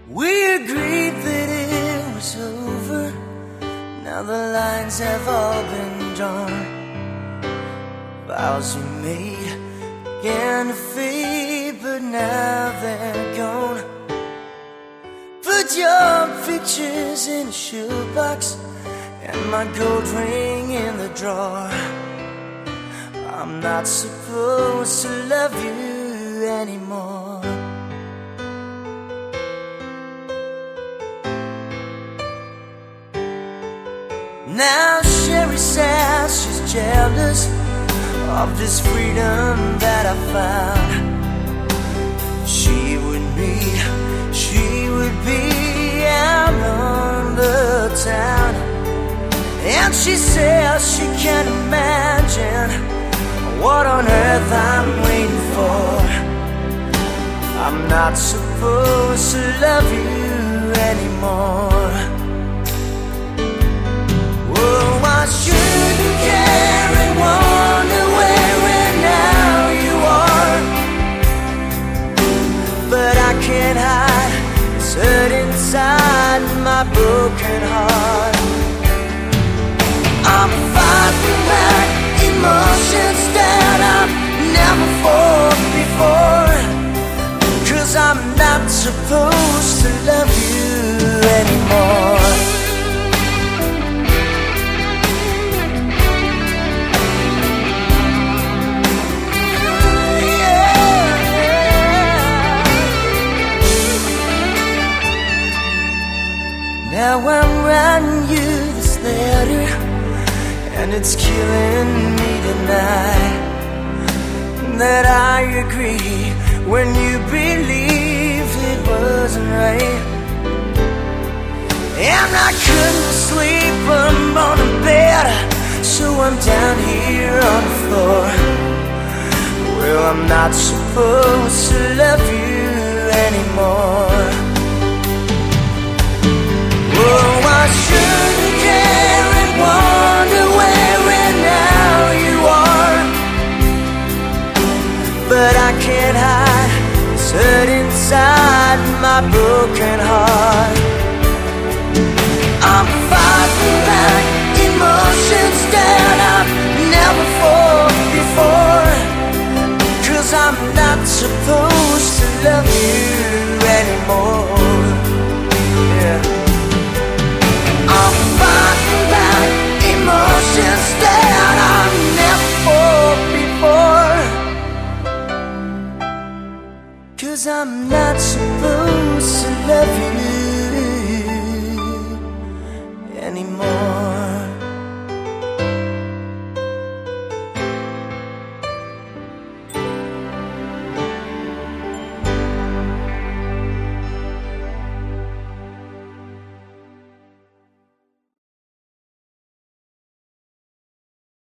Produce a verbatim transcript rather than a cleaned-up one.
We agreed that it was over. Now the lines have all been drawn. Vows we made began to fade, but now they're gone. Put your pictures in a shoebox and my gold ring in the drawer. I'm not supposed to love you anymore. Now Sherry says she's jealous of this freedom that I found. She would meet, she would be out on the town. And she says she can't imagine what on earth I'm waiting for. I'm not supposed to love you anymore. Oh, I shouldn't care and wonder where and how you are, but I can't hide this hurt inside my broken heart. I'm fighting back emotions that I've never fought before, 'cause I'm not supposed to love you anymore. Now I'm writing you this letter, and it's killing me tonight that I agree when you believe it wasn't right. And I couldn't sleep, I'm on the bed, so I'm down here on the floor. Well, I'm not supposed to love you anymore. Oh, I shouldn't care and wonder where and how you are, but I can't hide this hurt inside my broken heart. I'm fighting back emotions that I've never fought before, 'cause I'm not supposed to love you anymore. Yeah. I'm fighting back emotions that I've never fought before, 'cause I'm not supposed to love you anymore.